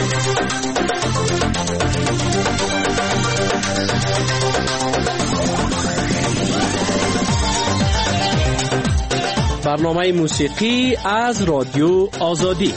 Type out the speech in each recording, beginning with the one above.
برنامه موسیقی از رادیو آزادی.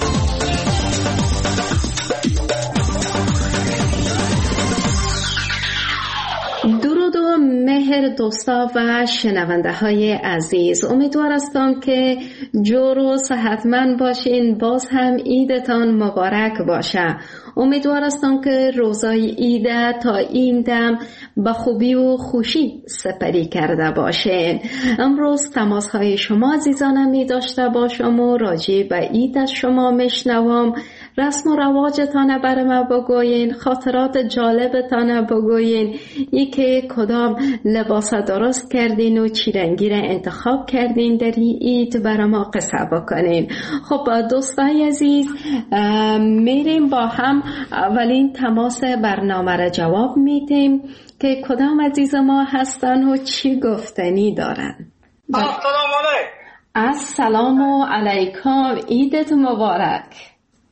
درود و مهر دوستا و شنونده های عزیز، امیدوار هستم که جور و صحتمند باشین. باز هم عیدتان مبارک باشه. امیدوار هستم که روزای عید تا این دم به خوبی و خوشی سپری کرده باشین. امروز تماس های شما عزیزانم می داشته باشم و راجع به عید از شما میشنوم. رسم و رواجتان بر ما بگوین، خاطرات جالبتان بگوین، ای که کدام لباس درست کردین و چی رنگی را انتخاب کردین در عید بر ما قصه بکنین. خب دوستای عزیز، میریم با هم اولین تماس برنامه را جواب میدیم که کدام عزیز ما هستن و چی گفتنی دارن. السلام علیکم. السلام علیکم، عیدت مبارک.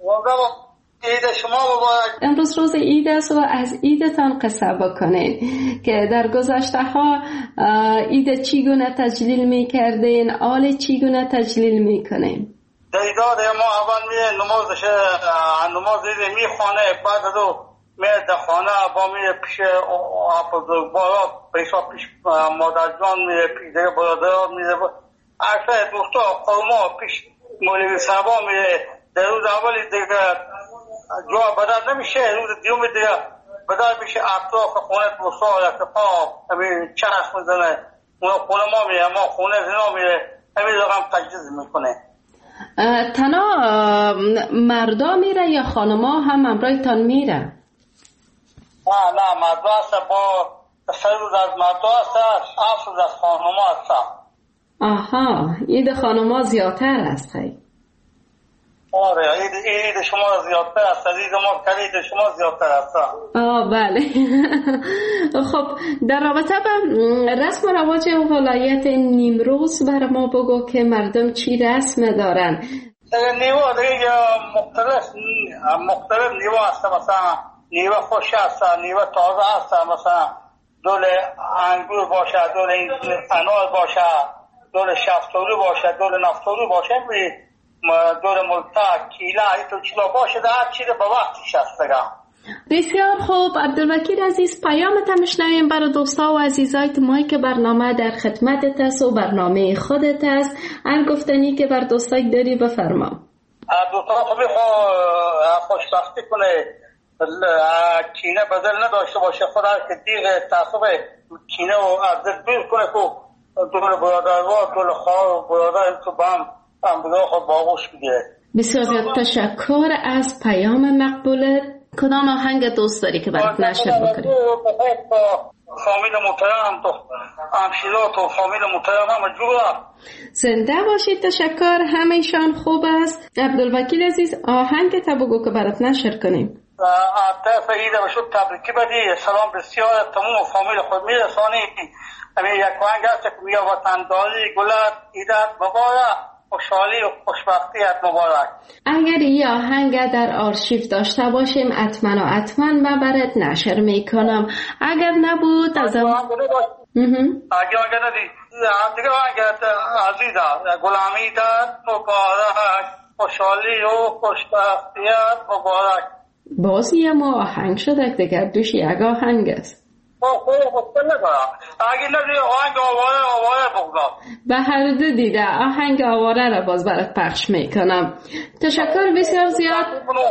عید شما مبارک. امروز روز عید است و از عیدتان قصه بکنین که در گذشته ها عید چیگونه تجلیل میکردین، آل چیگونه تجلیل میکنین؟ دیدار ما اول میره نماز عید میخوانه، بعد از میره در خانه با میره پیش بزرگوارا، پیش مادر جان میره، پیش برادرها میره، اکثر دوستا خورما پیش مولوی صاحبا میره. در روز اولی دیگه جا بدل نمیشه، روز دیوم دیگه بدل میشه. اطراف خونه دوستا رفقا همین چرخ میزنه، اونا خونه ما میره، ما خونه زنا میره، همین رقم تجهیز میکنه. تنها مردا میره یا خانما هم همراهتان میره؟ نه مردا هست، با 3 روز از مردا هست، 7 روز از خانما هست. آها، عید خانما زیادتر است. آره، عید شما زیادتر است، عید ما عید شما زیادتر است. بله. خب در رابطه با رسم و رواج ولایت نیمروز بر ما بگو که مردم چی رسم دارن؟ نیوا دیگه مختلف نیوا هست. مثلا نیوا خوش هست، نیوا تازه هست، مثلا دول انگور باشه، دول انار باشه، دول شفتالو باشه، دول نفتالو باشه، دور ملتق، کیله، ایتو چلا باشه، در هر چیز به وقتش هست دیگه. بسیار خوب. عبدالوکیل عزیز، پیامت هم شنویم برای دوستا و عزیزایت ما که برنامه در خدمتت است و برنامه خودت است. هر گفتنی که بر دوستای داری بفرما. دوستا خوبی خوشبختی کنه، کینه بدل نداشته باشه، خدا که دیگه تعصب کینه و عزت دور کنه که دور برادرها، دور خواهر و برادر تو بام خود باغوش بگیره. بسیار زیاد تشکر از پیام مقبولت. کدام آهنگ دوست داری که برات نشر بکنیم؟ فامیل محترم تو همشیرات و فامیل محترم همه جورا زنده باشید. تشکر، همه‌شان خوب است. عبدالوکیل عزیز، آهنگ تا بگو که برات نشر کنیم. طرف عید بشود تبریکی بدی، سلام بسیار تمام فامیل خود میرسانی. همین یک آهنگ هست که میگه وطنداری گلت عیدت مبارک، خوشحالی و خوشبختیت مبارک. اگر این آهنگ در آرشیو داشته باشیم حتما من برات نشر میکنم. اگر نبود از اگر ندی دیگه آهنگ عزیزه غلامیت مبارک، خوشحالی و خوشبختیت مبارک. باز یه ما آهنگ شده دیگر دوش یک آهنگ است. اگه ندی آهنگ آواره بگذار. به هر دو دیده آهنگ آواره را باز برات پخش میکنم. تشکر بسیار زیاد.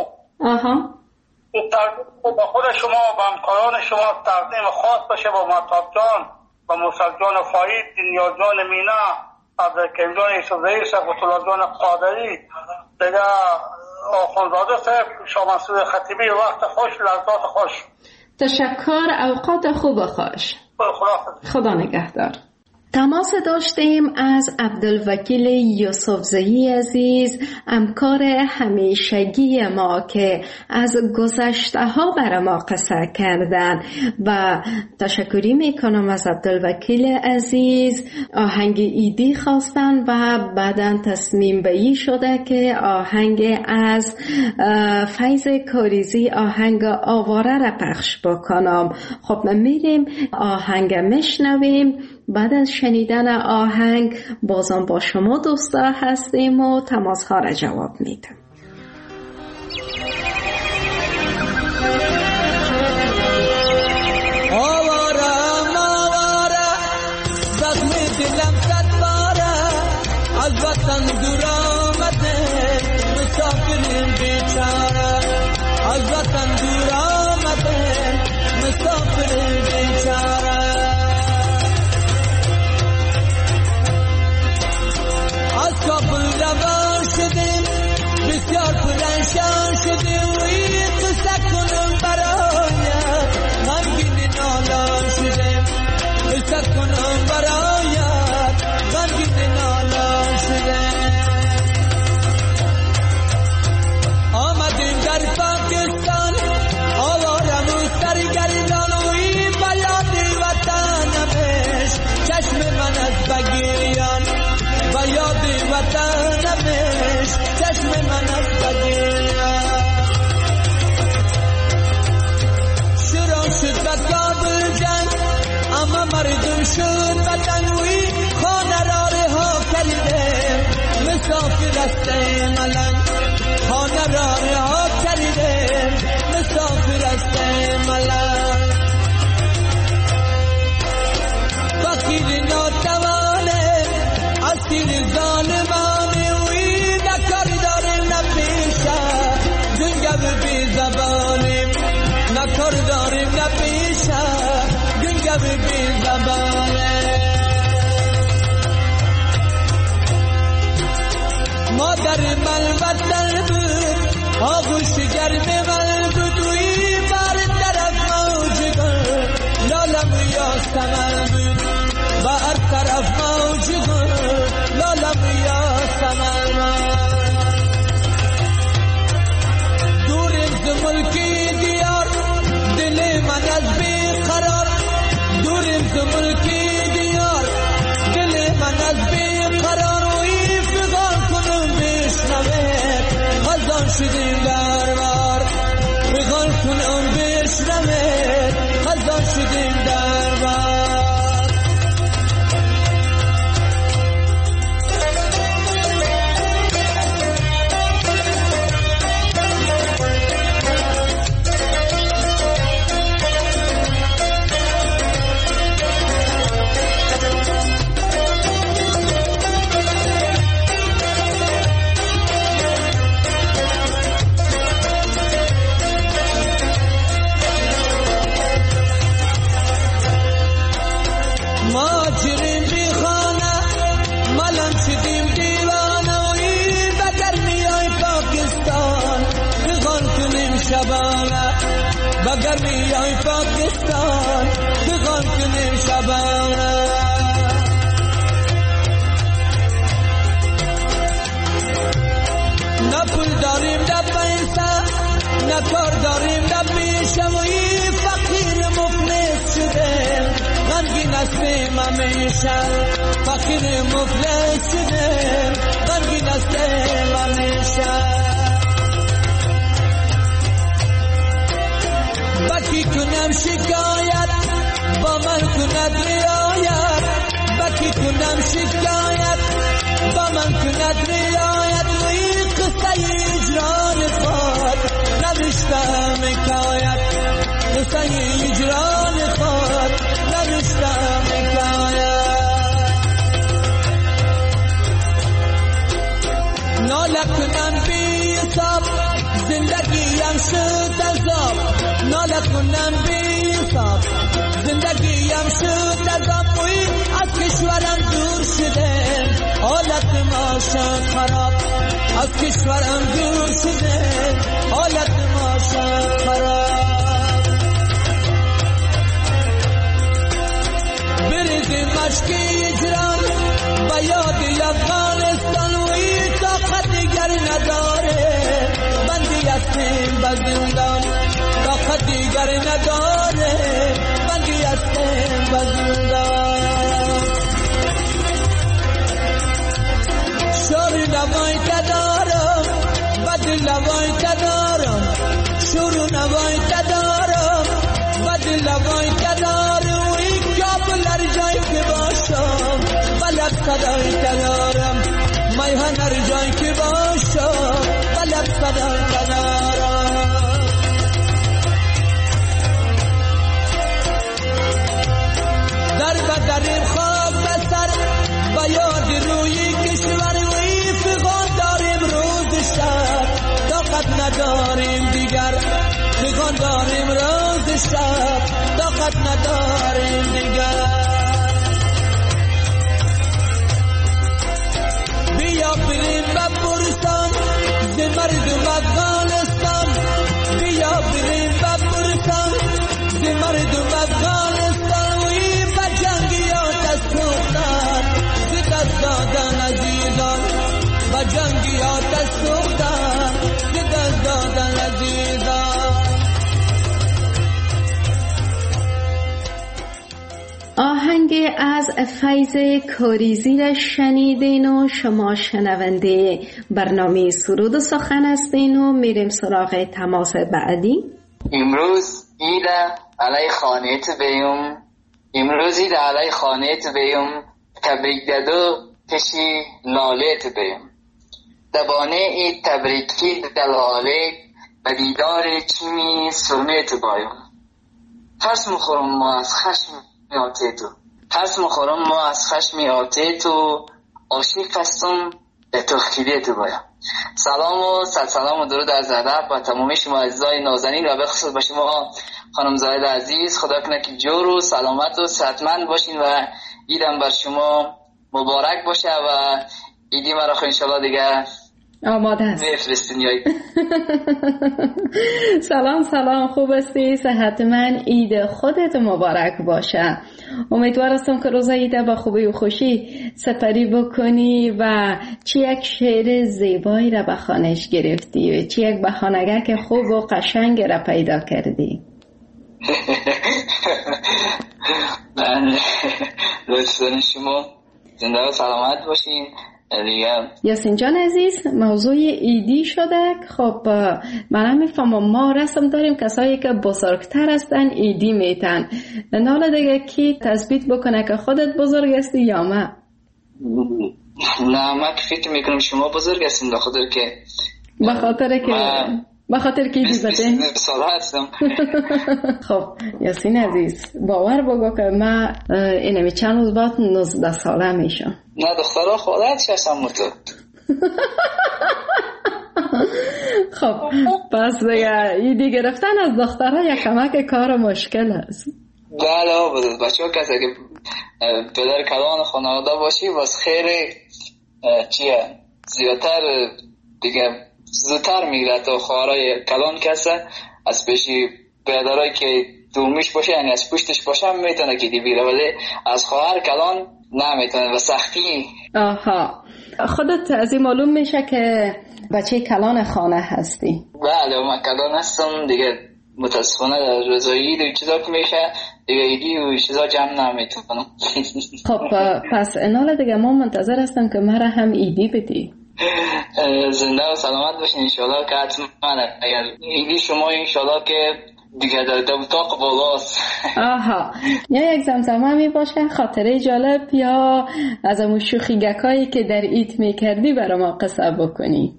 با خود شما و با همکاران شما تقدیم خاص باشه، با مهتاب جان، با موسی جان فاید، دنیا جان مینا، عبدالکریم جان یوسفزئی، صفت الله جان قادری، دیگه آخوندزاده صاحب، شاه منصور خطیبی. وقت خوش، لحظات خوش. تشکر، اوقات خوب خوش. خدا نگهدار. تماس داشتیم از عبدالوکیل یوسفزئی عزیز، همکار همیشگی ما که از گذشته ها برای ما قصه کردن و تشکری میکنم از عبدالوکیل عزیز. آهنگ ایدی خواستن و بعداً تصمیم بگیری شده که آهنگ از فیض کاریزی، آهنگ آواره را پخش بکنم. خب میریم آهنگ میشنویم. بعد از شنیدن آهنگ بازم با شما دوستا هستیم و تماس ها را جواب میدم. آوارم آواره زخم دلم صد باره، از وطن دور آمده مسافر بیچاره، از وطن دور آمده مسافر بیچاره. از کابل روان شدیم بسیار پرنشان شدیم و این قصه کنم برایت غمگین نالان شدیم، قصه کنم برایت غمگین نالان شدیم. آمدیم در پاکستان آوارم و سرگردان و این بیاد وطنمش چشم من از بگیریان و یاد وطنمش چشم من از بگیریان. شروع شد به کابل جنگ اما مردم شد وطنوی، خانه را رها کردیم مسافر هستیم ملنگ، خانه را رها کردیم مسافر هستیم ملنگ. فقیر ناتوانه اسیر ظالمانه وی نکار داریم نپیشه گنگو بی زبانیم، نکار داریم نپیشه گنگو بی زبانه. مادر من وطن بود آغوش گرم من بود وی بر طرف موج گل لالم یاسمن بود، بر طرف موج گل لالم یاسمن. دوریم ز ملکی دیار دل من از بی قرار، دوریم ز ملکی دیار دل من از بی قرار و این فغان کنم بشنوه خزان شدیم در بار، فغان کنم بشنوه خزان شدیم در بار. ماجرین بی خانه ملم شدیم دیوانه و این بگر میای پاکستان بغان کنیم شبانه، بگر میای پاکستان بغان کنیم شبانه. نه پول داریم نه پیسه نه کار داریم نه پیشه و این فقیر مفلس شدیم غمگین هستیم همیشه، فقیر مفلس شدیم غمگین هستیم همیشه. بکی کنم شکایت با من کند رعایت، بکی کنم شکایت با من کند رعایت و این قصه اجران خود نوشتم حکایت، قصه اجران خود نوشتم حکایت. ناله کنم بی حساب زندگیم شد عذاب، ناله کنم بی حساب زندگیم شد عذاب و از کشورم دور شده حالت ما شد خراب، از کشورم دور شده حالت ما شد خراب. بریزیم مشکی سری نداره بندی هستم بزندان شوری نوای تدارم بد لوای تدارم شروع نوای تدارم بد لوای تدارم این کابل هر جایی که باشم بلد صدای تدارم میهن هر جایی که باشم بلد صدای تدارم در بدریم خواب بسر و یاد روی کشور وی فغان داریم روز شب طاقت نداریم دیگر فغان داریم روز شب طاقت نداریم دیگر بیا بریم بپرسم ز مردم افغانستان بیا بریم بپرسم ز مردم افغانستان وی بجنگیات از سوختن ز دست دادن عزیزان بجنگیات از سوختن ز دست دادن عزیزان آهنگ از فیض کاریزی را شنیدین و شما شنونده برنامه سرود و سخن هستین و میریم سراغ تماس بعدی. امروز عید علی خانهت بیم امروز عید علی خانهت بیم تبریک دادو کشی لالت بیم دبانه عید تبریکی دلاله و دیدار چیمی سرمت بایم ترس مخورم ما از خشم آتیتو ترس مخورم ما از خشم آتیتو عاشق هستم به تو خیلیتو بایم. سلام و صد سلام و درود از ادب و تمامی شما عزیزای نازنین و به خصوص با شما خانم زاهد عزیز. خدا کنه که جور و سلامت و صحتمند باشین و عیدم بر شما مبارک باشه و عیدی مرا خو انشالله دیگه آماده است بفرستین. سلام خوب هستی؟ صحتمند. عید خودت مبارک باشه. امیدوار هستم که روز عید با خوبی و خوشی سپری بکنی و چی یک شعر زیبایی را به خانش گرفتی و چی یک بهانه‌گر خوب و قشنگ را پیدا کردی. بله لطفاً شما زنده و سلامت باشین. یاسین جان عزیز، موضوع ایدی شده. خب من میفهمم ما رسم داریم کسایی که بزرگتر هستن ایدی میتن. حالا دیگه کی تثبیت بکنه که خودت بزرگ هستی یا ما؟ نه من فکر میکنم شما بزرگ هستین بخاطر که بخاطر که ایدی بده ساله هستم. خب یاسین عزیز باور بگو که من اینمی چند روز بعد 19 ساله میشم. نه دخترها خودت هستم متو. خب پس دیگه ایدی گرفتن از دخترها یک کمک کار مشکل است. بله بچه ها کسی که پدر کلان خانواده باشی باز خیر چیه زیادتر دیگه زودتر میگره تا خواهرای کلان کسه از پیشی پدرایی که دومیش باشه یعنی از پشتش باشه هم میتونه که دی بیره ولی از خواهر کلان نمیتونه و سختی. آها خودت از این معلوم میشه که بچه کلان خانه هستی. بله من کلان هستم دیگه متاسفانه در رضایی و چیزا که میشه دیگه ایدی و چیزا جمع نمیتونم. خب پس انال دیگه ما منتظر هستم که مرا هم ایدی بدی. زنده و سلامت باشین انشالله که حتما اگر ایدی شما انشالله که دیگه در اتاق بالاست. آها یا یک زمزمه می باشه خاطره جالب یا از امون شوخیگکایی که در ایت میکردی برای ما قصه بکنی.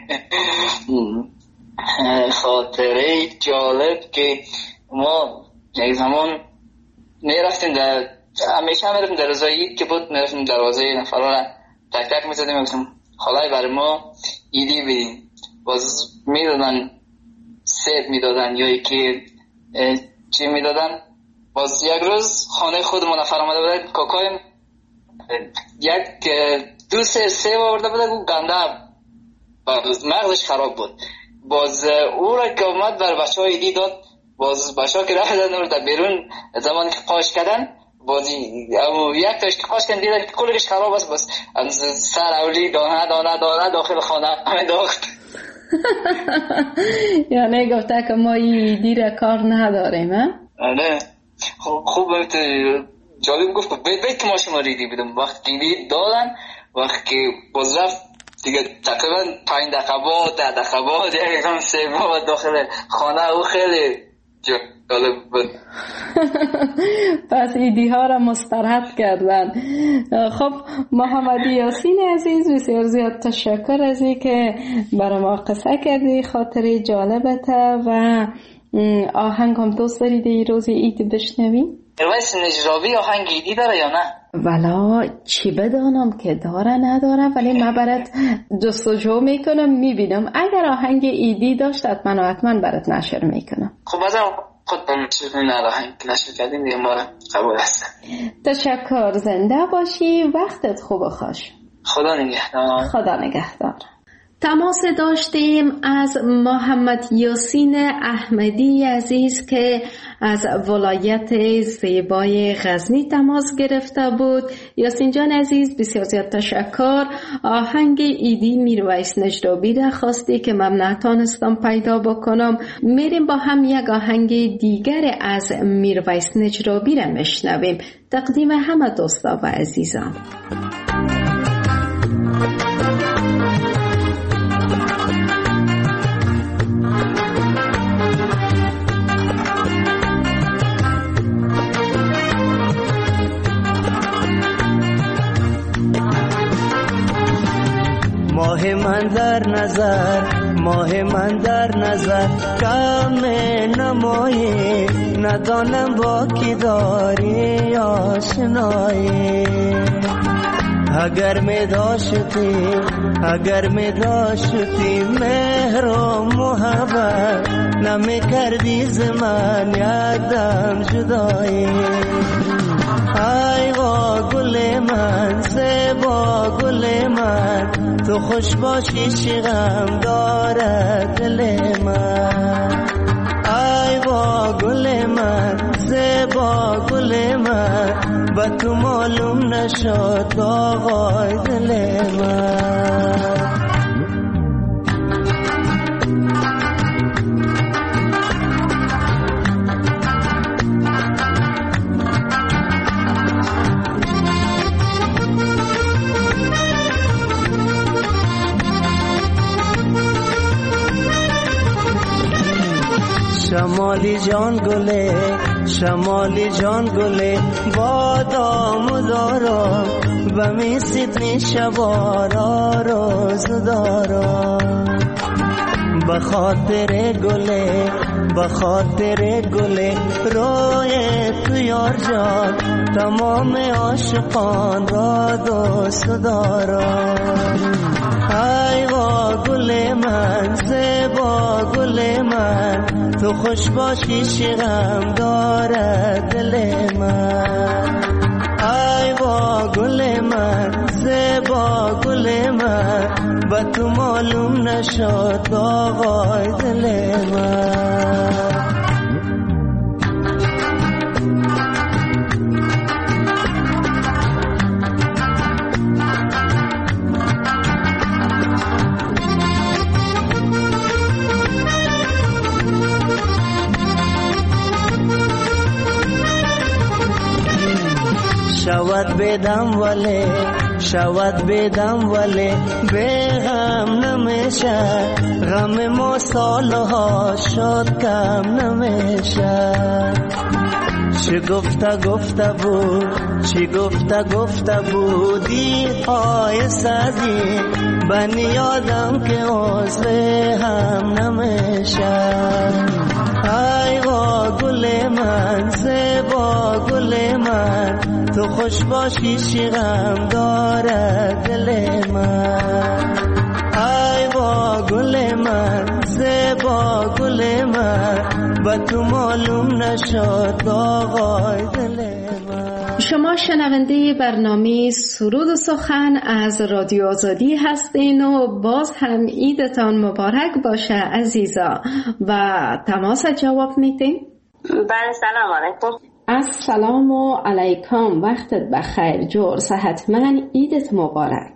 خاطره جالب که ما یک زمان میرفتیم در همیشه میرفتیم در روزای عید که بود میرفتیم دروازه نفرها را تک تک میزدیم میگفتیم خالای برای ما ایدی بدین. باز میدادن سیب میدادن یا یکی چی میدادن. باز یک روز خانه خودمون نفر آمده بود کاکایم یک دو سیب آورده بود گنده باز مغزش خراب بود. باز او را که اومد بر بچه های ایدی داد. باز بچه ها که رفتن او را بیرون زمانی که قاش کردن باز یک تاش که قاش کردن دیدن که کلش خراب است. باز سر اولی دانه داخل خانه همه داخت. یعنی گفته که ما ایدی را کار نداریم. آره خوب جالب گفت بیت که ما شما ریدی بدم وقتی ایدی دادن وقتی باز رفت دیگه تقریبا 5 دقیقه بعد 10 دقیقه بعد یکم 3 بعد داخل خانه او خیلی جالب بود. پس ایدی ها را مسترد کردن. خب محمد یاسین عزیز بسیار زیاد تشکر از این که برای ما قصه کردی، خاطری جالبته و آهنگ هم دوست دارید این روز عید بشنوی؟ میرویس نجرابی آهنگ ایدی داره یا نه؟ والا چی بدانم که داره نداره، ولی من برات جستجو میکنم میبینم اگر آهنگ ایدی داشت حتما برات نشر میکنم. خب بازم خود برمیشونی آهنگ نشر کردیم دیگه ما قبول هستم. تشکر، زنده باشی، وقتت خوب و خوش. خدا نگهدار. خدا نگهدار. تماس داشتیم از محمد یاسین احمدی عزیز که از ولایت زیبای غزنی تماس گرفته بود. یاسین جان عزیز بسیار زیاد تشکر. آهنگ ایدی میرویس نجرابی را خواستی که من نتانستم پیدا بکنم. میریم با هم یک آهنگ دیگر از میرویس نجرابی را میشنویم. تقدیم همه دوستا و عزیزان. ماه من در نظر، ماه من در نظر، کم نمایی ندانم با کی داری آشنایی. اگر می داشتی مهر و محبت نمی کردی زمان یادم جدایی. ای با گل من زیبا گل من تو خوش باشی چی غم دارد دل من. ای با گل من زیبا گل من با تو معلوم نشد آقای دل من. شمالی جان گله بادام دارم و می سیدنی شبارا روز دارم. بخاطر گله روی تو یار جان تمام عاشقان را دوست دارم. ای با گل من زیبا گل من تو خوش باشی چی غم دارد دل من. ای با گل من زیبا گل من با تو معلوم نشد آقای دل من. شود بدم ولی به غم نمیشه. غم ما سالها شد کم نمیشه. چی گفته بودی های سازی بنی یادم که عضو هم نمیشه. ای با گل من زیبا گل من تو خوش باشی چی غم دارد دل من. ای با گل من زیبا گل من با تو معلوم نشد آقای دل من. شما شنونده برنامه سرود و سخن از رادیو آزادی هستین و باز هم عیدتان مبارک باشه عزیزا. و تماس جواب میدین؟ بله سلام علیکم. السلام علیکم، وقتت بخیر، جور صحتمند، عیدت مبارک.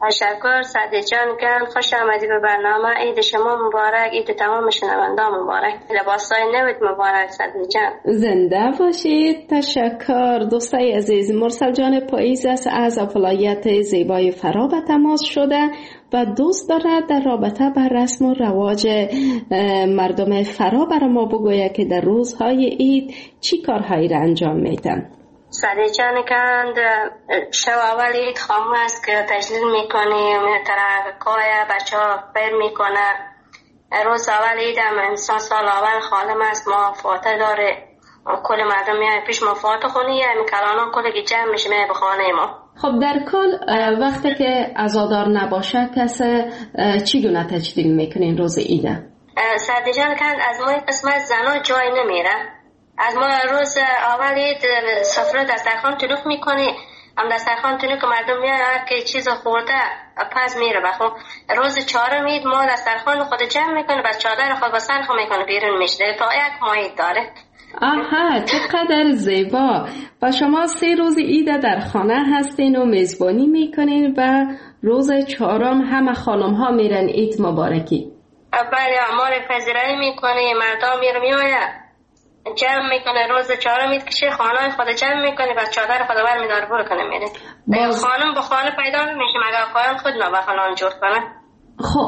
تشکر سعدی جان گرم، خوش آمدی به برنامه. عید شما مبارک، عید تمام شنوندان مبارک، لباسای نوید مبارک سعدی جان. زنده باشید. تشکر دوستای عزیز. مرسل جان پاییز است از ولایت زیبای فرا به تماس شده و دوست دارد در رابطه بر رسم و رواج مردم فرا برای ما بگوید که در روزهای عید چی کارهایی را انجام میدن. سعدی جان کند شب اول عید خامو است که تجلیل میکنیم، ترکای بچه ها بر میکنه. روز اول عید هم انسان سال اول خالم است، ما فاتح داره، کل مردم میای پیش ما فاتح خونی، یعنی کلانان کلی جمع میشه میای به خانه ما. خب در کل وقتی که عزادار نباشه کسی چگونه تجلیل میکنین روز عیده؟ سعدی جان کند از ما قسمت زنا جای نمیره. از ما روز اول عید سفره دسترخوان تلوف میکنی، هم دسترخوان تلوف که مردم میاد که چیز خورده پس میره بخو. روز چهارم عید ما دسترخوان خود جمع میکنه، بس چادر خود بسن خود میکنه بیرون میشه تا یک ماه عید داره. آها چقدر زیبا. و شما 3 روز عید در خانه هستین و میزبانی میکنین و روز چهارم همه خانم ها میرن عید مبارکی. بله اعمال پذیرایی میکنه، مردم میآید جمع میکنه. روز چهارم عید که خانه خود جمع میکنه، بس چادر خود بر میداره برو کنه میره. خانم به خانه پیدا نمیشه مگر آقایان خود نابخانان جور کنه. خب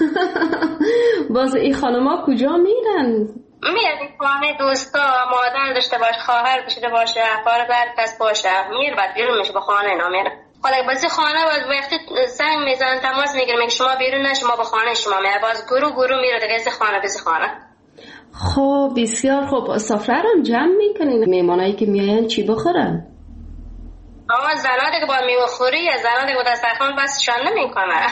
باز این خانم ها کجا میرن؟ میره خانه دوستا، مادر داشته باشه، خواهر داشته باشه، افار بر دست باشه، میره بعد بیرون میشه به خانه اینا میره. حالا بازی خانه باز وقتی زنگ میزنن تماس میگیره میگه شما بیرون نشه ما به خانه شما میره، باز گروه میره دیگه خانه خانه. خب بسیار خوب. سفره رو جمع میکنین؟ میمانایی که میاین چی بخورن؟ آقا زناده که با میوه خوری یا زناده که دسترخوان بس شان نمیکنه.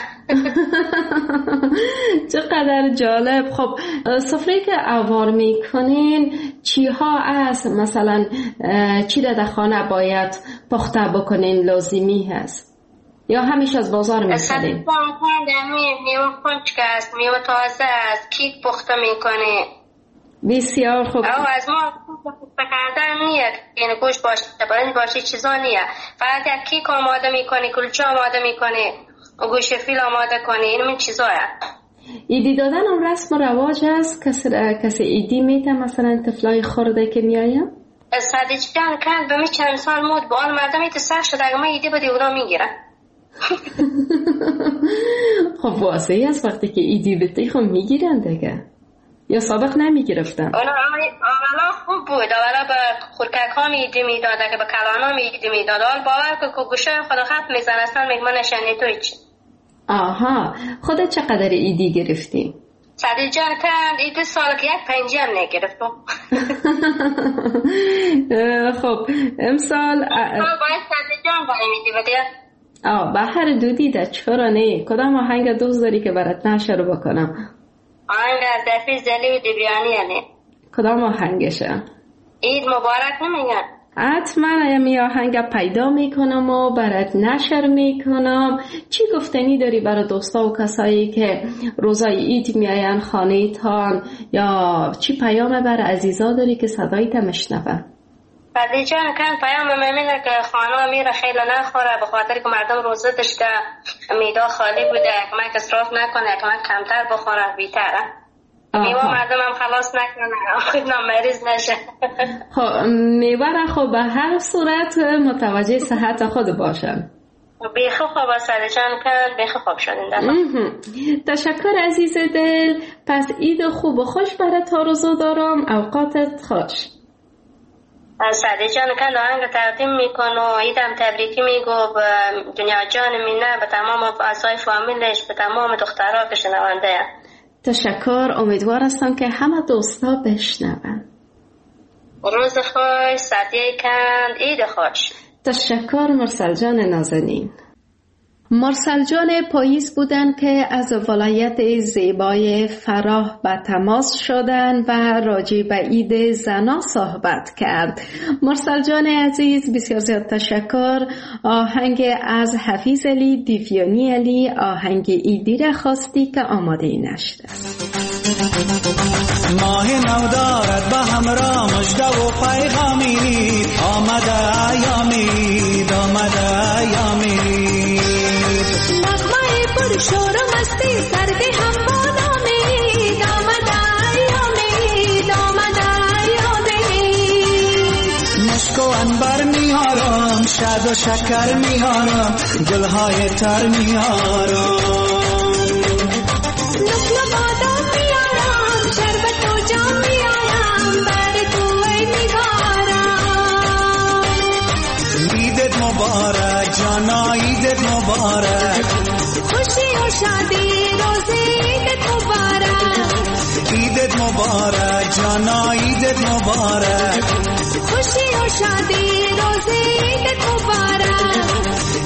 چقدر جالب. خب سفره که عوار میکنین چی ها است؟ مثلا چی در خانه باید پخته بکنین لازمی هست یا همیشه از بازار میخرین؟ میوه کنچک است، میوه تازه است، کیک پخته میکنه. بسیار خوب. از ما کردن نیست، یعنی گوش باشه برنج باشه چیزا نیست، فقط یک کیک آماده میکنی، کلچه آماده میکنی، گوش فیل آماده کنی، این من چیزا هست. ایدی دادن هم رسم و رواج است؟ کسی ایدی میده مثلا طفلای خورده که میایم؟ سعدی جان کند به می چند سال مود با آن مردم ایت سر شده اگه ما ایدی بدی اونا میگیرن. خب واضحی است وقتی که ایدی بدی خب میگیرن دیگه، یا سابق نمیگرفتن؟ اولا خوب بود، اولا به خورکک ها ایدی میداده که به کلان ها ایدی میداده، حال باور که گوشه خدا خط میزن اصلا میگه من نشنی توی چی. آها خودت چقدر ایدی گرفتی؟ سعدی جان کند ایدی سال که 1 پنجی هم نگرفتم. خب امسال باید سعدی جان باید میدی بده؟ به هر دو دیده چرا نه؟ کدام آهنگ دوست داری که برات نشر بکنم؟ آهنگ از دفی زلی و دیبیانی یعنی کدام آهنگشه؟ عید مبارک نمیگن؟ حتما می آهنگ پیدا میکنم و برات نشر میکنم. چی گفتنی داری برای دوستا و کسایی که روزای عید میاین خانه تان، یا چی پیام برای عزیزا داری که صدای تا مشنوه؟ بعدی جان کن پیام میمینه که خانه میره خیلی نخوره به خاطر که مردم روزه داشته، میدا خالی بوده، کمک اصراف نکنه، کمک کمتر بخوره بیتره، میوه مردم هم خلاص نکنه خود مریض نشه. خب میوه خب به هر صورت متوجه صحت خود باشن. بیخی خوب سعدی جان کن، بیخی خوب شدین. تشکر عزیز دل. پس عید خوب و خوش برای تارزو دارم، اوقاتت خوش. سعدی جان کن آهنگ تقدیم میکن و عیدم تبریکی میگو به دنیا جان مینه، به تمام اعضای فامیلش، به تمام دخترها که شنونده. تشکر. امیدوار هستم که همه دوستا بشنون. روز خوش سعدی کن، عید خوش. تشکر مرسل جان نازنین. مرسل جان پاییز بودن که از ولایت زیبای فراه به تماس شدن و راجع به عید زنا صحبت کرد. مرسل جان عزیز بسیار زیاد تشکر. آهنگ از حفیظ علی دیویانی علی، آهنگ عیدی را خواستی که آماده نشده. ماه نو دارد به همراه مژده و پیغامی، آمده ایامی، آمده ایامی. شور و مستی سرد هم بالا می آمد ایامی آمد ایامی مشک و عنبر میارم شاد و شکر میارم گلهای تر میارم نقل و بادام میارم شربت و جام میارم بر تو ای نگارم عیدت مبارک جانا عیدت مبارک خوشی و شادی روز عیدت مبارک عیدت مبارک جانا عیدت مبارک خوشی و شادی روز عیدت مبارک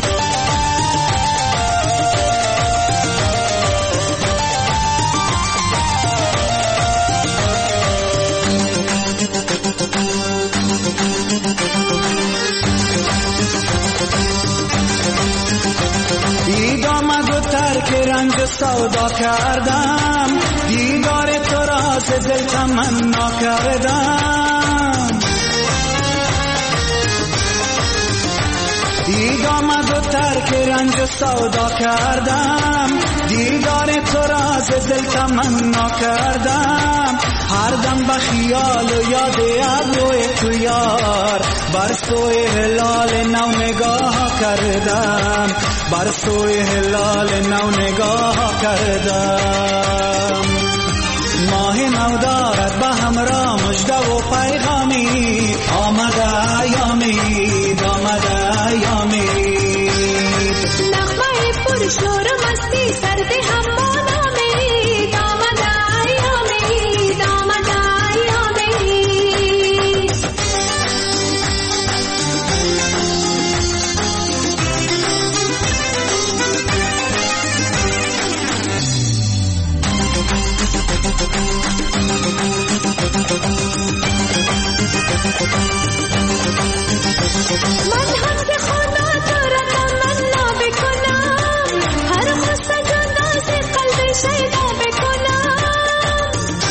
عید آمد و ترک رنج سودا کردم دیدار تو را ز دل تمنا کردم عید آمد و ترک رنج سودا کردم دیدار تو را ز دل تمنا کردم هر دم به خیال و یاد ابروی تو یار بر سوی هلال نو نگاه کردم بر سوی هلال نو نگاه کردم ماه نو دارد به همراه مژده و پیغامی آمده ایامی آمده ایامی نغمه پر شور و مستی سرد هم بالا می آمد ایامی آمد ایامی من هم که خانه تو را تمنا بکنم هر خسته جانداز قلب شیدا بکنم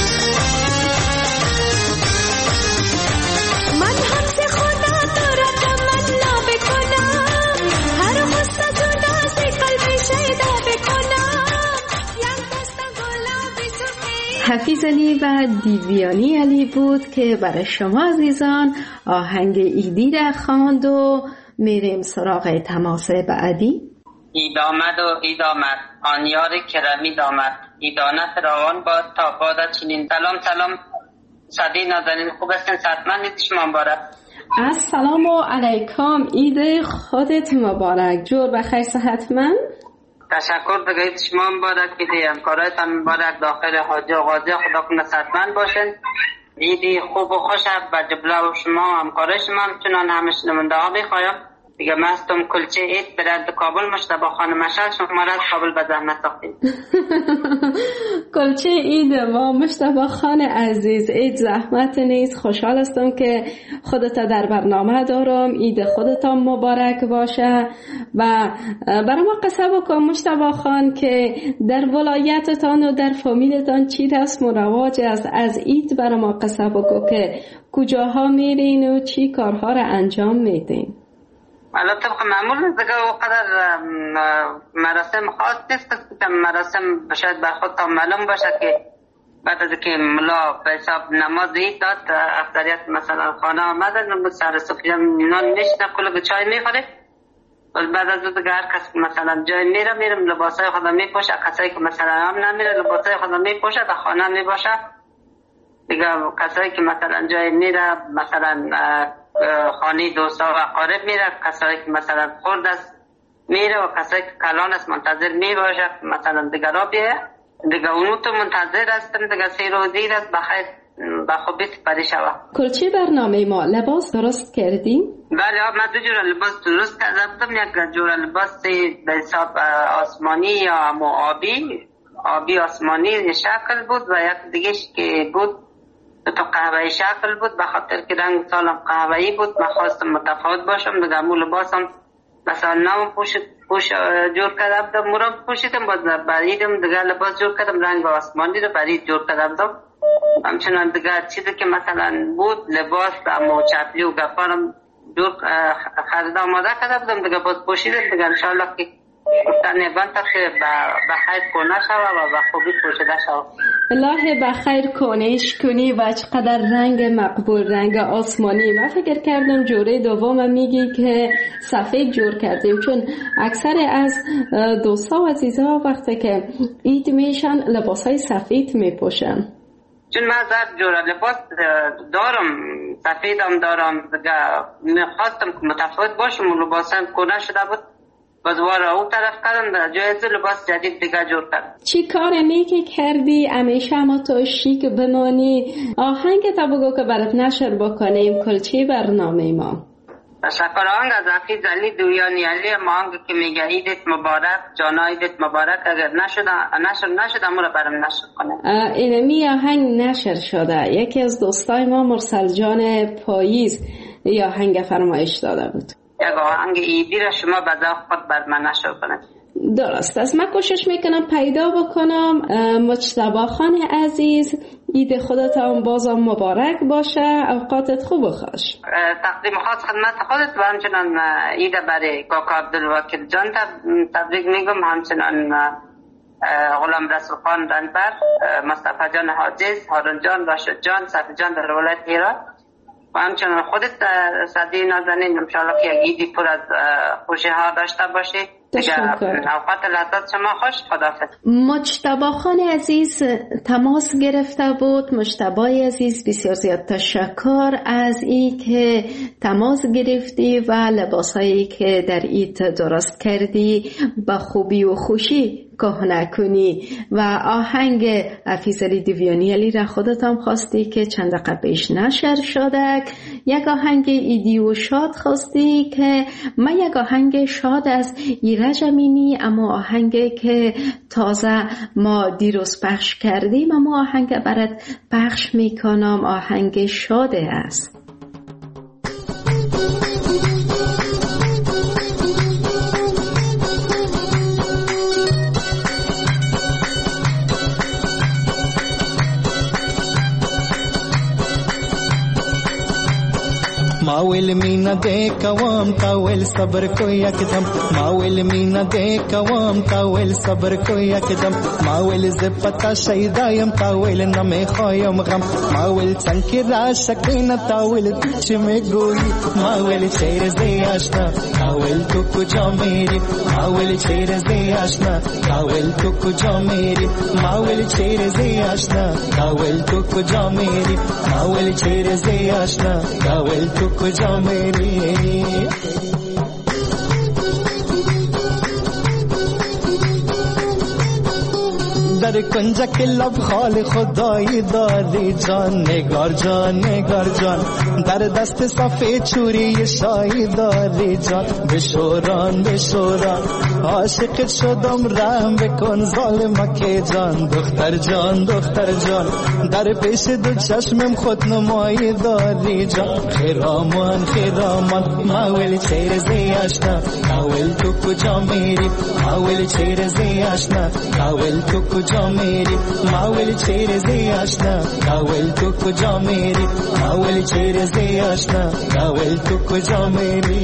من هم که خانه تو را تمنا بکنم هر خسته جانداز قلب شیدا بکنم یک دست گلابی تو حفیظ علی و دیویانی علی بود که برای شما عزیزان آهنگ ایدی را خواند و میریم سراغ تماس بعدی. اید آمد و اید آمد آن یار کرمی دامد ایدانه فراوان باد تا باد چنین. سلام صدی نازنین خوب هستین؟ صحتمند اید شما مبارک. السلام علیکم، عید خودت مبارک، جور بخیر صحتمند. تشکر بگید شما مبارک، عید همکارایتان مبارک، داخل حاجی و غازی خدا کنه صحتمند باشین. عیدی خوب و خوش و جبله و شما همکارای شما همچنان همش نمونده ها بخوایم دیگه. مستم کلچه عید برد کابل مشتبه خانم مشهد شما را کابل به زحمت ساختید. کلچه عید ما مشتبه خان عزیز، عید زحمت نیست. خوشحال هستم که خودت در برنامه دارم. عید خودتان مبارک باشه و برای ما قصه بکن مشتبه خان که در ولایتتان و در فامیلتان چی رسم و رواج از عید برای ما قصه بکن که کجاها میرین و چی کارها را انجام میدین. حالا طبق معمول دیگه اونقدر مراسم خاص نیست که مراسم شاید بر خود تا معلوم باشه که بعد از که ملا به حساب نماز عید داد اکثریت مثلا خانه آمدن سر صبح نان نشتن کل چای میخوره و بعد از دیگه هر کس مثلا جای میرم لباسای خدا میپوشه، کسایی که مثلا هم نمیره لباسای خدا میپوشه و خانه میباشه دیگه. کسایی که مثلا جای میره مثلا خانه دوستا و اقارب میره، کسایی که مثلا خورد است میره و کسایی که کلان است منتظر میباشه مثلا دیگه را بیه دیگه. اونو تو منتظر هستم دیگه 3 روزی است بخیر با خوبی سپری شوه. کلچه برنامه ما لباس درست کردیم؟ بله من 2 جور لباس درست کردم. یک جور لباس به حساب آسمانی یا همو آبی آسمانی شکل بود و یک دیگهش که بود تو قهوه‌ای شکل بود به خاطر که رنگ سالم قهوه‌ای بود. من خواستم متفاوت باشم دیگه. مو لباسم مثلا نو پوش جور کردم مرام پوشیدم باز بریدم دیگه لباس جور کردم رنگ آسمانی رو برید جور کردم. همچنان دیگه چیزی که مثلا بود لباس و چپلی و گفارم جور خرید آماده کردم دیگه باز پوشیدم دیگه. انشالله که گفتن بند خیر به خیر کنه شوه و به خوبی پوشیده شوه. الله بخیر کنش کنی و چقدر رنگ مقبول، رنگ آسمانی. من فکر کردم جوره دوم میگی که سفید جور کردیم، چون اکثر از دوستا و عزیزا وقتی که عید میشن لباسای سفید میپوشن. چون من زرد جور لباس دارم، سفیدم دارم، میخواستم که متفاوت باشم و لباسم کنه شده بود، بازوار او طرف کردن جایز لباس جدید دیگه جور کرد. چی کار نیکی کردی همیشه اما تو شیک بمانی؟ آهنگ تا بگو که برات نشر بکنیم کلچی برنامه ما. تشکر. آهنگ از حفیظ علی دویانی علی، آهنگ که میگه عیدت مبارک جانا، عیدت مبارک. اگر نشد امو را برام نشر کنه. اینمی آهنگ نشر شده. یکی از دوستای ما مرسل جان پاییز یا آهنگ فرمایش داده بود. یک آهنگ ایدی را شما به ذوق خود بر من نشر کنید. درست است. من کوشش میکنم پیدا بکنم. مجتبی خان عزیز، عید خودت هم بازم مبارک باشه، اوقاتت خوب و خوش. تقدیم خاص خدمت خودت و همچنان عید برای کاکا عبدالوکیل جان تبریک میگم، همچنان غلام رسول خان رنبر، مصطفی جان حاجز، هارون جان، راشد جان، صفی جان در ولایت هرات و همچنان خودت صدی نازنین. انشاءالله که یک عیدی پر از خوشی ها داشته باشی. اوقات لذت شما خوش. خداحافظ. مجتبی خان عزیز تماس گرفته بود. مجتبی عزیز بسیار زیاد تشکر از این که تماس گرفتی و لباسایی که در عید درست کردی با خوبی و خوشی کهنه کنی و آهنگ حفیظ علی دویانی علی را خودت هم خواستی که چند دقیقه پیش نشر شده. یک آهنگ ایدی و شاد خواستی که من یک آهنگ شاد از ایرج امینی، اما آهنگ که تازه ما دیروز پخش کردیم، اما آهنگ برات پخش میکنم. آهنگ شاده است. माविल मीना दे कवाम ताविल सब्र को यकदम, माविल मीना दे कवाम ताविल सब्र को यकदम, माविल ज़पता शहीदायम ताविल नमे खायम गम, माविल चंकी राशकीन ताविल तुझ में गोई, माविल शेर से आशना ताविल तू कुजा मेरी, माविल शेर से आशना ताविल तू कुजा मेरी, माविल शेर से आशना ताविल तू कुजा मेरी, माविल शेर से आशना ताविल तू कुजा मेरी. در کنج که لب خال خدایی داری جان، نگار جان نگار جان، در دست سفید چوری شایی داری جان، بشوران بشوران عاشق شدم رحم بکن ظالمک جان، دختر جان دختر جان، در پیش دو چشمم خود نمایی داری جان، خیرامان خیرامان ماویل چهره زی آشنا، ماویل تو کجا میری، ماویل چهره زی آشنا، ماویل تو کجا मेरी, मावल चेहरे से आशना कावल तो कुजा मेरी, मावल चेहरे से आशना कावल तो कुजा मेरी.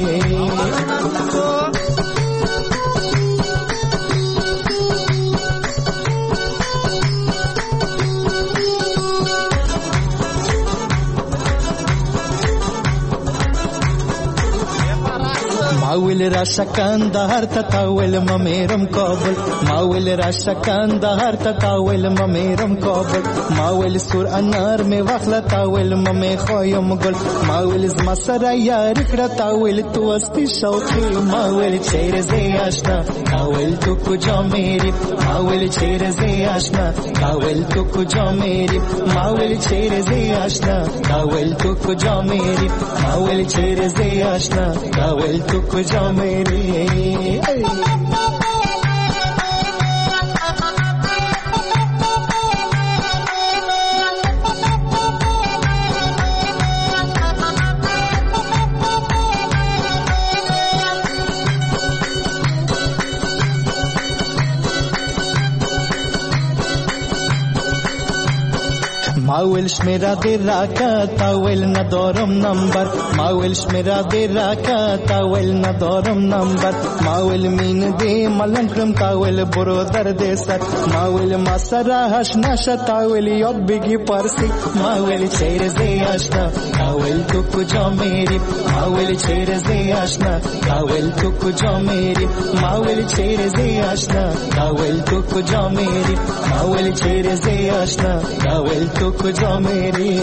माविल राशकांदार तताविल ममेरम काबल, माविल राशकांदार तताविल ममेरम काबल, माविल सुर अनार में वखला ताविल ममे खायम गुल, माविल मसरा यार ताविल तू अस्ति शौकी, माविल चेहरे से आशना काविल तू कुजा मेरी, माविल चेहरे से आशना काविल तू कुजा मेरी, माविल चेहरे से आशना काविल तू कुजा मेरी, माविल चेहरे से आशना काविल तू कुजा मेरी. मावल ماولش میراده راکت تاول ندارم نمبر ماولش میراده راکت تاول ندارم نمبر ماول مین دی ملنگ کرم تاول برادر دی سر ماول مسرا هش نشه تاول یاد بگی پارسی ماول چهره زی آشنا تاول تو کجا میری ماول چهره زی آشنا تاول تو کجا میری ماول چهره زی آشنا تاول تو کجا میری ماول چهره زی آشنا تاول تو کجا میری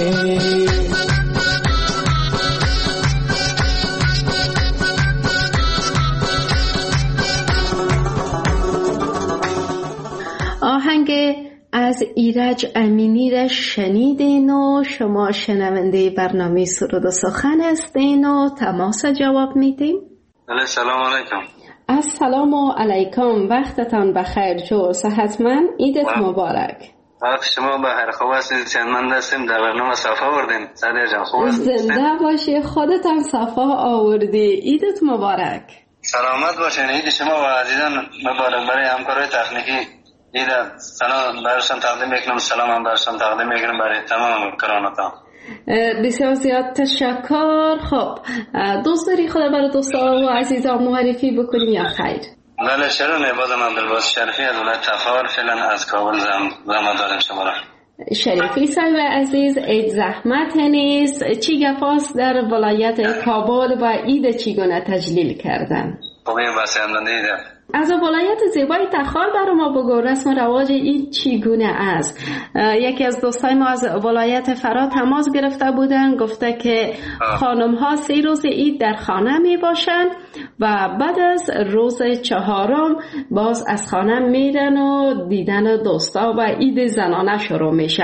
آهنگ از ایرج امینی را شنیدین و شما شنونده برنامه سرود و سخن هستین و تماس جواب میدیم. سلام علیکم. السلام علیکم، وقتتان بخیر جو، صحتمند، عیدت مبارک. شما بخیر، خوب هستید؟ چندمند هستیم، در برنامه صفا آوردین. سعدیه جان خوب هستید؟ زنده باشی، خودت هم صفا آوردی، عیدت مبارک. سلامت باشین، عید شما و عزیزان مبارک. برای همکارای تکنیکی عید سلام برشان تقدیم میکنم، سلام هم برشان تقدیم میکنم برای تمام همکارانتان. بسیار زیاد تشکر. خب دوست داری خدا برای دوستا و عزیزان معرفی بکنیم یا خیر؟ بله شرون بازم عبدالباسط شریفی از ولایت تخار، فعلا از کابل زحمت دادم شما را. شریفی صاحب عزیز، عید زحمت نیست، چی گفاست در ولایت کابل و عید چیگونه تجلیل کردن؟ خوبی بسیار دیده. از ولایت زیبای تخار برای ما بگو رسم و رواج عید چیگونه است؟ یکی از دوستای ما از ولایت فرا تماس گرفته بودن، گفته که خانم ها 3 روز عید در خانه می باشند و بعد از روز 4 باز از خانه میرن و دیدن دوستا و عید زنانه شروع میشه.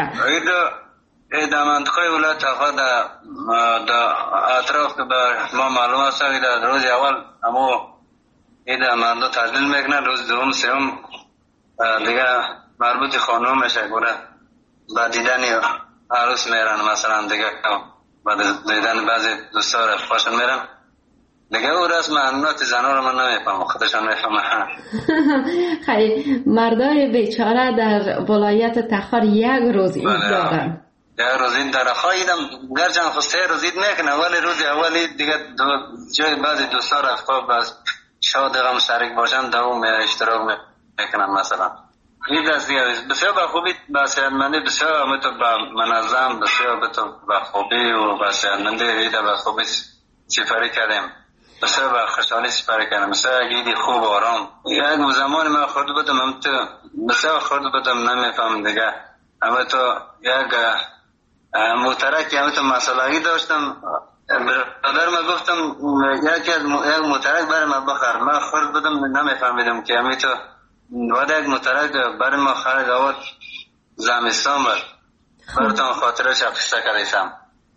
عید منطقه ولایت تخار در اطراف که به ما معلوم است که در روز اول اما عید مردم تجلیل میکنن، روز دوم سوم دیگه مربوط خانم میشه گوره با دیدن عروس میرن، مثلا دیگه با دیدن بعضی دوستا رفقاشون میرن دیگه. او رسم عنعنات زنها رو من نمیفهم، خودشان میفهمن. خیلی مردای بیچاره در ولایت تخار 1 روز عید دارن. 1 روز عید داره. خواهیدم گرچه خود 3 روز عید میکنه ولی روز اولی دیگه جای بعضی دوستا رفقا باز شاد غم شریک باشن دوم اشتراک میکنن. مثلا عید است دیگه بسیار با خوبی با سیادمندی، بسیار با منظم، بسیار با خوبی و با سیادمندی عید با خوبی سپری کردیم، بسیار با خوشحالی سپری کردیم، بسیار عید خوب و آرام. یک زمان من خورد بودم بسیار خورد بودم نمیفهم دیگه، اما تو یک مترکی همه تو مسئلهی داشتم، برادر ما گفتم یکی از یک مترک برای ما بخر، من خورد بودم نمیفهمیدم که همه تو بعد یک مترک برای ما خرید آورد زمستان بود، براتون خاطره شخصه کردیسم.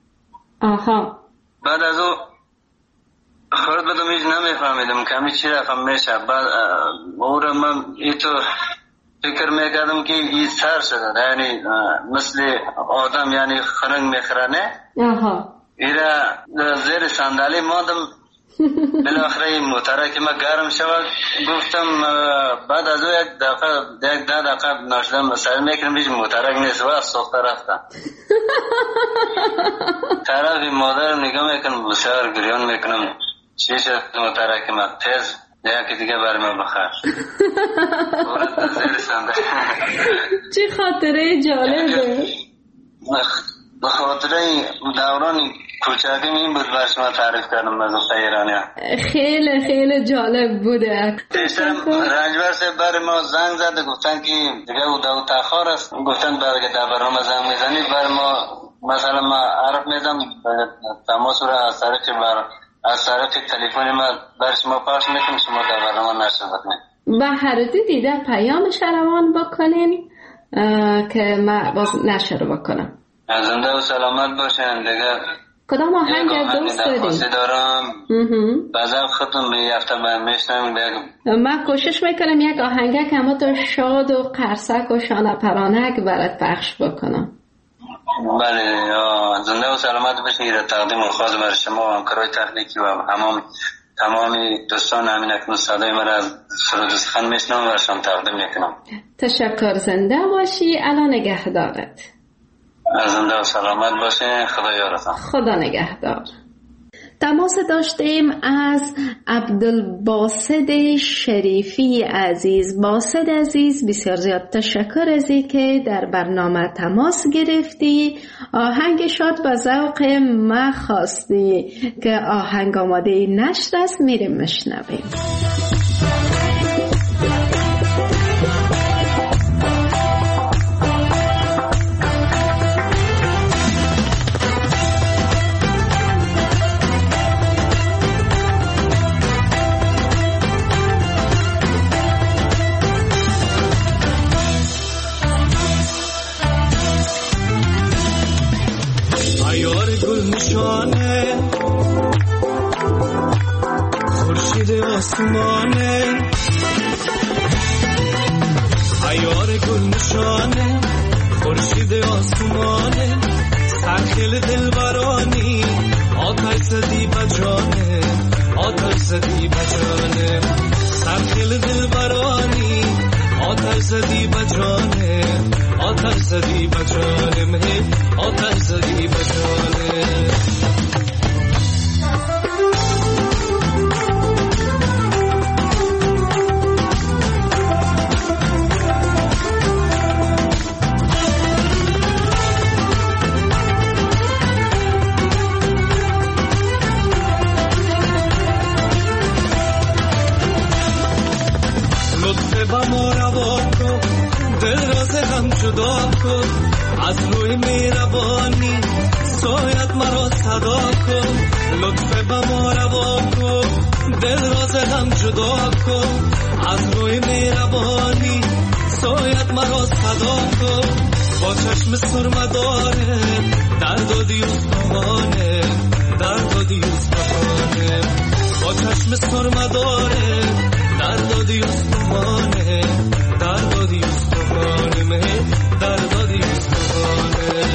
بعد از او خورد بودم هیچ نمیفهمیدم که همه چی رقم میشه. بعد او را من ایتو فکر میکردم که این سر شده، یعنی مثل آدم یعنی خرنگ میخرانه. ایره زیر صندلی ماندم، بالاخره این مترک ما گرم شود. گفتم بعد از او یک دقیقه ناشدم سر میکنم هیچ مترک نیست و از سخته رفتم. طرف مادر نگاه میکنم بسیار گریان میکنم، چی شد مترک ما تیز یکی دیگه بر ما بخر. چی خاطره جالبه. بخاطر دوران کوچکی این بود بر شما تعریف کردم از ایرانی. خیلی خیلی جالب بوده. رنجبر صاحب بر ما زنگ زده گفتن که دیگه او دو تخار است، گفتن برای در برنامه زنگ میزنی بر ما، مثلا ما عرب میدم تماس رو از طرف تلفن ما بر شما پاس میکنم، شما در برنامه نشد بکنید. به هر دو دیده پیام شروان بکنین که ما باز نشر بکنم. زنده و سلامت باشن دیگه. کدام آهنگ دوست داریم؟ درخواستی دارم بعضا خودم یفته باید میشنم. من کوشش میکنم یک آهنگه که همه تو شاد و قرصک و شانه پرانک برات پخش بکنم. بله زنده و سلامت باشین. تقدیم خاص برای شما و همکارای تکنیکی و تمامی دوستان همین اکنون صدای من از سرود سخن میشنم و شما تقدیم میکنم. تشکر، زنده باشی. الان نگهدارت. زنده و سلامت باشه. خدا یارتان. خدا نگهدار. تماس داشتیم از عبدالباسط شریفی عزیز. باسط عزیز بسیار زیاد تشکر از که در برنامه تماس گرفتی. آهنگ شاد به ذوق ما خواستی که آهنگ آماده نشر است، میریم مشنویم. آسمانه عیار گل نشانه خورشید آسمانه سرخیل دلبرانی آتش زدی بجانه آتش زدی بجانه سرخیل دلبرانی آتش زدی بجانه آتش زدی بجانه مه آتش زدی بجانه از روی مهربانی سایت مرا صدا کن لطف به ما روا کن دل راز هم جدا کن از روی مهربانی سایت مرا صدا کن با چشم سرمه داره درد و دیوستانه درد و دیوستانه با چشم سرمه داره درد و دیوستانه درد و دیوستانه مه درد و دیوستانه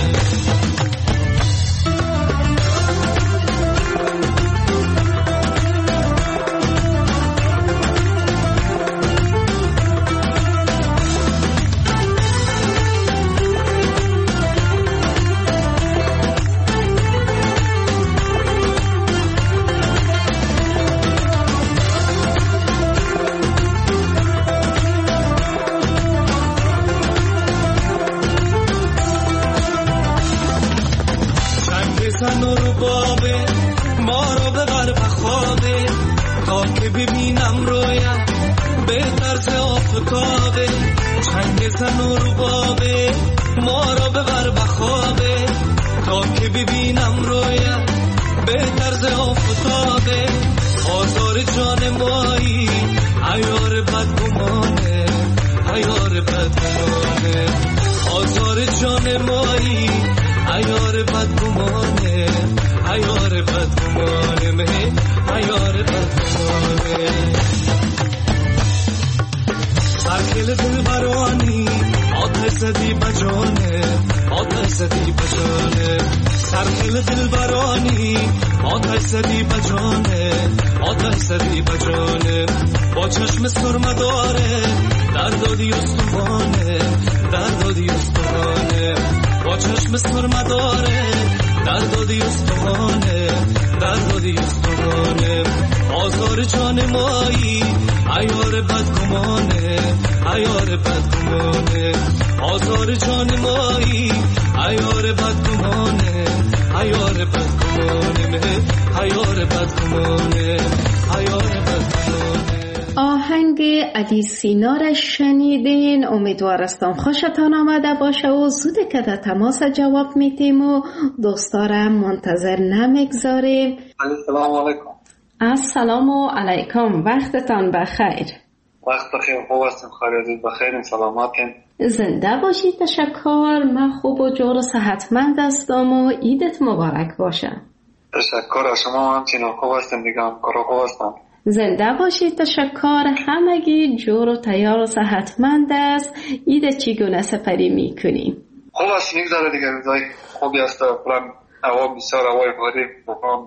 آهنگ علی سینا شنیدین. امیدوارستم خوشتان آمده باشه و زود که در تماس جواب میتیم و دوستارم منتظر نمیگذاریم. السلام علیکم. السلام علیکم، وقتتان بخیر. وقت بخیر. خوب هستم، خیلی بخیر، سلامتین. زنده باشید. تشکر. من خوب و جور و صحتمند هستم و عیدت مبارک باشه. تشکر از شما، همچنین خوب هستم دیگه، همکارا خوب هستم. زنده باشید. تشکر. همگی جور و تیار و صحتمند است. عید چگونه سپری میکنیم؟ خوب است، میگذره دیگه، روزای خوبی است. پلان هوا بسیار هوای باری بخوام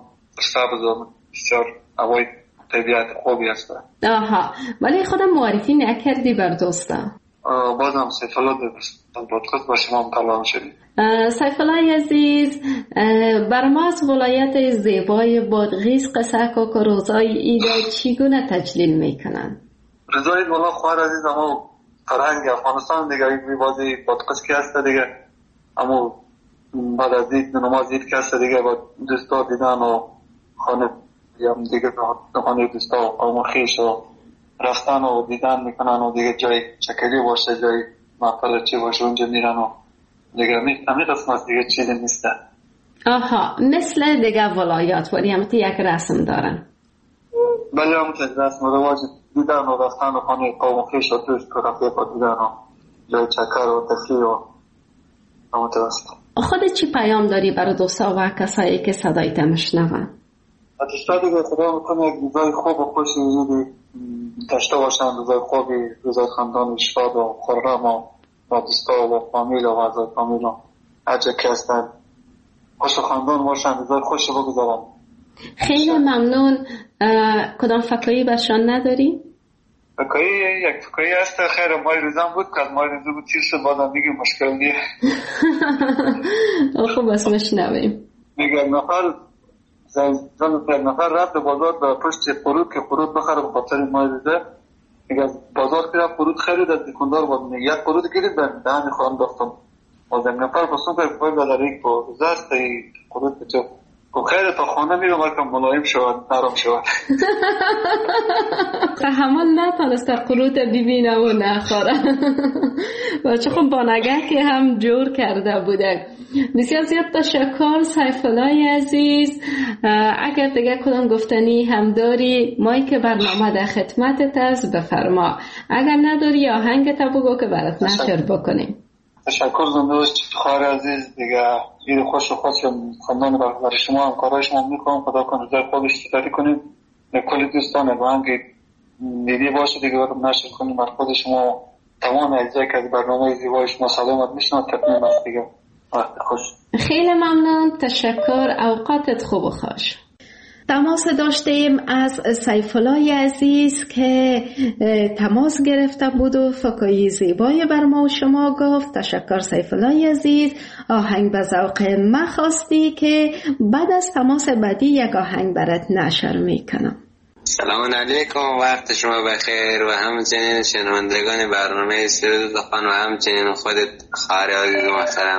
سبز بسیار هوای طبیعت خوبی است. آها، ولی خودم معرفی نکردی بر دوستم. بازم سیف الله پادکست با شما کلام شدیم. سیف الله عزیز، بر ما از ولایت زیبای بادغیس قصه که روزای عید چگونه تجلیل میکنن؟ روزای عید والا خواهر عزیز اما فرهنگ افغانستان دیگه این بازی پادکست که هست دیگه، اما بعد از عید نماز عید که هست دیگه با دوستا دیدن و خانه دیگه خانه دوستا و قوم خویش و رفتن و دیدن میکنن و دیگه جای چکلی باشه، جای محفل چی باشه اونجا میرن و دیگه همین قسمت دیگه چیزی نیسته. آها، مثل دیگه ولایات ولی همتی یک رسم دارن. بله همتی رسم و رواج دیدن و رفتن و خانه قوم خویش و توش که رفیق دیدن و جای چکر و تفریح و همتی است. خودت چی پیام داری برای دوستا و کسایی که صدایت میشنون؟ اتشتا دیگه خدا میکنه یک روزای خوب و خوشی ایدی داشته باشن، روزای خوبی، روزای خاندان شاد و خرم و با دوستا و فامیل و اعضای فامیل و هر جا که هستن خوش خاندان باشن، روزای خوش بگذارن. خیلی ممنون. کدام فکایی برشان نداری؟ فکایی یک فکایی هست خیر مای روزم بود که از مای روزه بود تیر شد بازم دیگه مشکل نیه. خوب بس مشنویم. میگه نفر رفت به بازار به پشت فرود که فرود بخره به خاطر مای روزه. میگه بازار که رفت فرود خرید از دکاندار بود، میگه یک فرود گرید به دهن خواهن داختم بازم نفر بسون که فاید بداره یک با روزه است فرود بچه خیلی تا خانه میرم که ملایم شود نرم شود. همون نتانست قروت ببینه و نخوره. بچه خب با نگه که هم جور کرده بوده. بسیار زیاد تشکر سیف الله عزیز. اگر دیگه کدام گفتنی هم داری مایی که برنامه در خدمتت است بفرما، اگر نداری آهنگت بگو که برات نشر بکنیم. تشکر زندوست خواهر عزیز دیگه، خیلی خوش و خوش خواندان برای شما هم کارهای شما میکنم، خدا کن روزای خودش تطاری کنیم کلی دوستانه با هم که دیدی باشه دیگه برام نشر کنیم از خود شما تمام اجزایی که از برنامه زیبای شما سلامت میشنم تقنیم است دیگه. وقت خوش. خیلی ممنون، تشکر، اوقاتت خوب و خوش. تماس داشتیم از سیف الله عزیز که تماس گرفته بود و فکایی زیبای بر ما و شما گفت. تشکر سیف الله عزیز. آهنگ به ذوق ما خواستی که بعد از تماس بعدی یک آهنگ برات نشر میکنم. سلام علیکم، وقت شما بخیر و همچنین شنوندگان برنامه سرود خان و همچنین خودت خواهر عزیز محترم.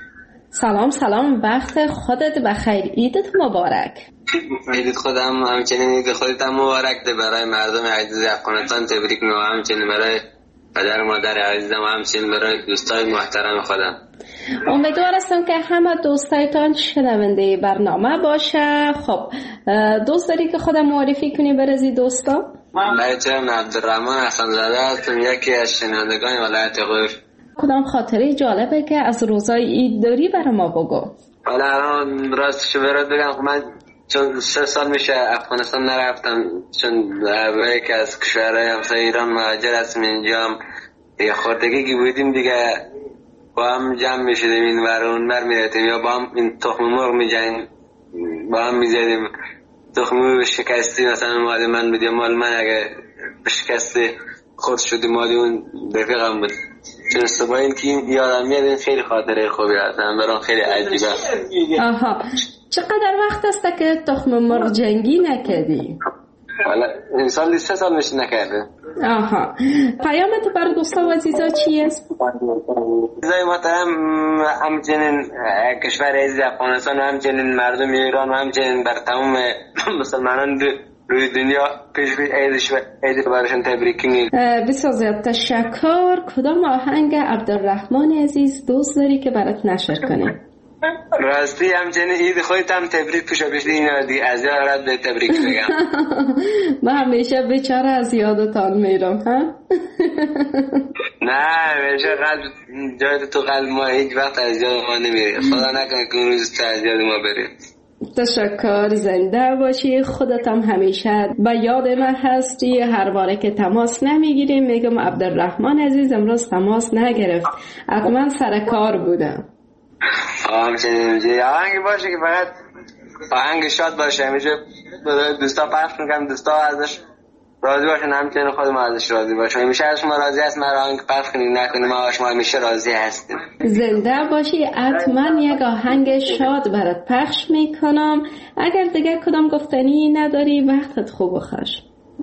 سلام، وقت خودت بخیر، عیدت مبارک. عید خودم همچنین عید خودت هم مبارک ده. برای مردم عزیز افغانستان تبریک میگم، همچنین برای پدر مادر عزیزم و همچنین برای دوستای محترم خودم. امیدوار هستم که همه دوستایتان شنونده برنامه باشه. خب دوست داری که خودم معرفی کنی برازی دوستا؟ بچه عبدالرحمن حسن‌زاده هستم، یکی از شنوندگان ولایت غور. کدام خاطره جالبه که از روزای عید داری برای ما بگو. حالا الان راستشو برات بگم من چون 3 سال میشه افغانستان نرفتم، چون یکی از کشورهای همسایه ایران مهاجر هستم. اینجا هم یه خوردگی که بودیم دیگه با هم جمع میشدیم این ور اون ور میرفتیم یا با هم این تخم مرغ میجنیم با هم میزدیم. تخم مرغ شکستی مثلا مال من بود یا مال من اگه شکستی خود شدی مالی اون رفیقم بود. چون صبح این که یادم میاد این خیلی خاطره خوبی هستم برام، خیلی عجیبه. آها، چقدر وقت است که تخم مرغ جنگی نکردی؟ حالا این سال 3 سال میشه نکرده. آها، پیامت بر دوستا و عزیزا چی است؟ عزیزای محترم، همچنین کشور عزیز افغانستان و همچنین مردم ایران و همچنین بر تمام مسلمانان روی دنیا پیش عید براشون تبریک میگم. بسیار زیاد تشکر. کدام آهنگ عبدالرحمن عزیز دوست داری که برات نشر کنیم؟ راستی همچنین عید خودت هم تبریک پیش این دیگه از یاد به تبریک بگم. من همیشه بیچاره از یادتان میرم ها. نه همیشه قلب جای تو قلب ما هیچ وقت از یاد ما نمیره. خدا نکنه که اون روز تو از یاد ما بری. تشکر، زنده باشی. خودت هم همیشه به یاد من هستی. هر باره که تماس نمیگیریم میگم عبدالرحمن عزیز امروز تماس نگرفت، حتما سر کار بودم. همچنین آهنگی باشه که فقط آهنگ شاد باشه، همیشه دوستا پخش میکنم، دوستا ازش راضی باشین، همچنین خود ما ازش راضی باشیم. همیشه از شما راضی هست، ما را آنکه پخش کنیم نکنیم، ما از شما همیشه راضی هستیم. زنده باشی. حتما یک آهنگ شاد برات پخش میکنم. اگر دیگه کدام گفتنی نداری وقتت خوب و خوش.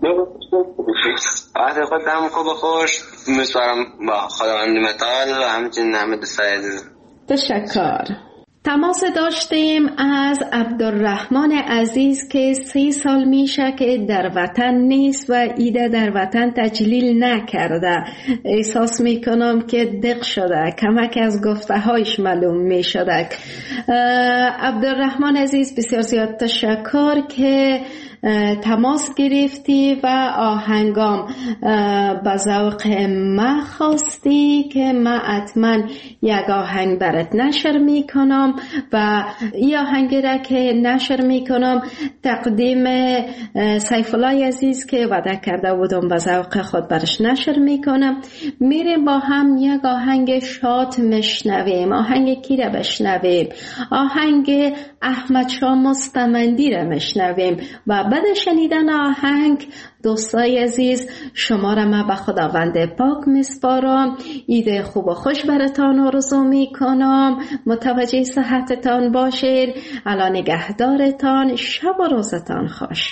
وقت خود هم خوب و خوش. میسپارم با خداوند متعال و همچنین همه دوستای عزیز. تشکر. تماس داشتیم از عبدالرحمن عزیز که 3 سال میشه که در وطن نیست و ایده در وطن تجلیل نکرده. احساس میکنم که دق شده، کمک از گفته هایش معلوم میشده. عبدالرحمن عزیز بسیار زیاد تشکر که تماس گرفتی و آهنگام به ذوق ما خواستی که ما حتما یک آهنگ برات نشر میکنم و این آهنگ را که نشر میکنم تقدیم سیف الله عزیز که وعده کرده بودم به ذوق خود برش نشر میکنم. میریم با هم یک آهنگ شاد میشنویم. آهنگ کی را بشنویم؟ آهنگ احمد شاه مستمندی را میشنویم و بعد شنیدن آهنگ دوستای عزیز شما را من به خداوند پاک میسپارم. عید خوب و خوش براتان آرزو میکنم. متوجه صحتتان باشید. الان نگهدارتان. شب و روزتان خوش.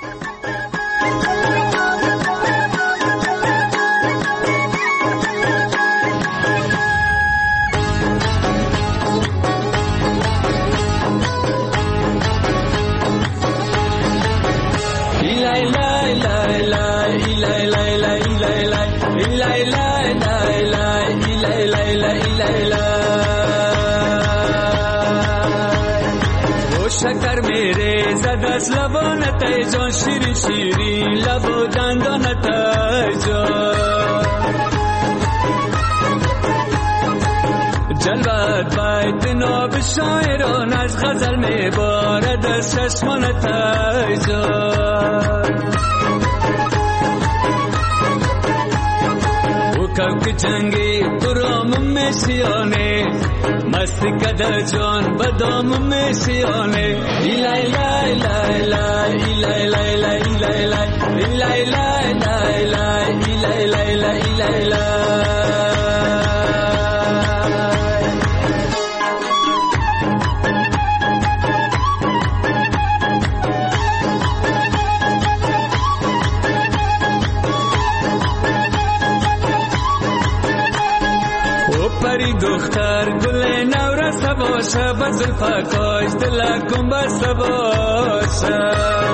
شکر میره زد از لبانت ای جان، شیرین شیرین لب و دندانت ای جان، جلوت بیت ناب شاعران از غزل میبارد از چشمانت ای جان. او کوک جنگی برام میشیانه، مستی کده جان بدام میشیانه. ایلا ایلا ایلا ایلا ایلا ایلا ایلا ایلا ایلا ایلا ایلا ایلا ایلا ایلا ایلا ایلا. پری دختر گل نورس باشه، بزل پاکاش دلکم بسته باشه.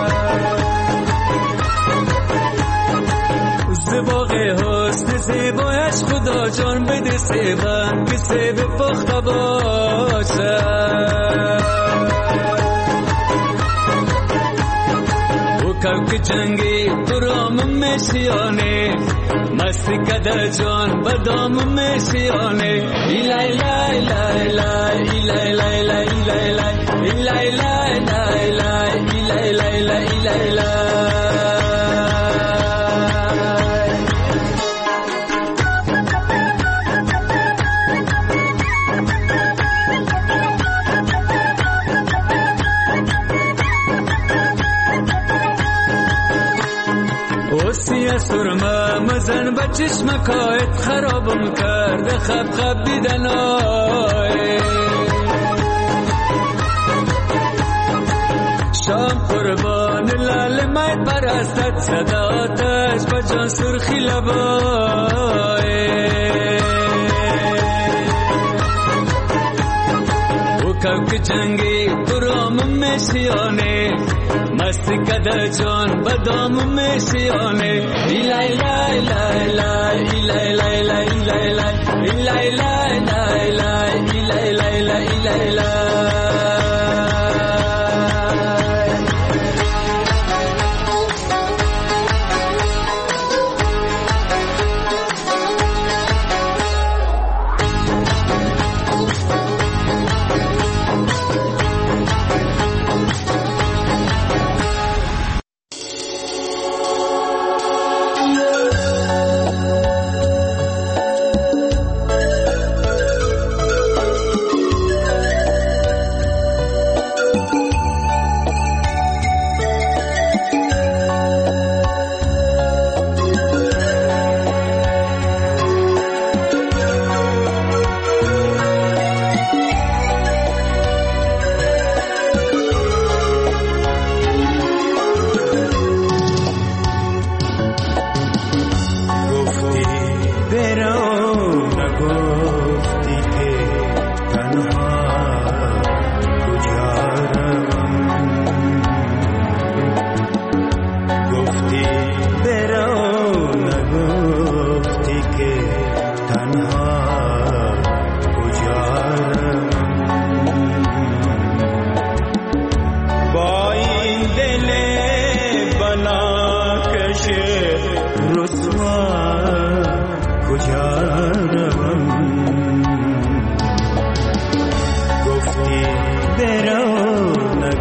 زباق حسن زیبایش خدا جان بده سیبم که سیب پخته باشه. او کوک جنگی برام میشیانه، مستی کده جان بدام میشیانه. ایلا ایلا ایلا ایلا ایلا ایلا ایلا ایلا ایلا ایلا ایلا ایلا ایلا ایلا ایلا ایلا. اوسیه سرما مزن به چشمکایت خرابم کرده، خب خب دیدن آی شام قربان لال مای پرستت، صداتش به جان سرخی لبای. او کوک جنگی برام میشیانه، مستی کده جان بدام میشیانه. ایلا ایلا ایلا ایلا ایلا ایلا ایلا ایلا ایلا ایلا ایلا ایلا ایلا ایلا ایلا ایلا.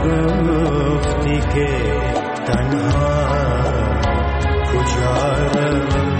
نگفتی که تنها کجا روم.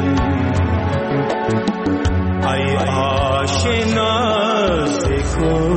ای آشنا سے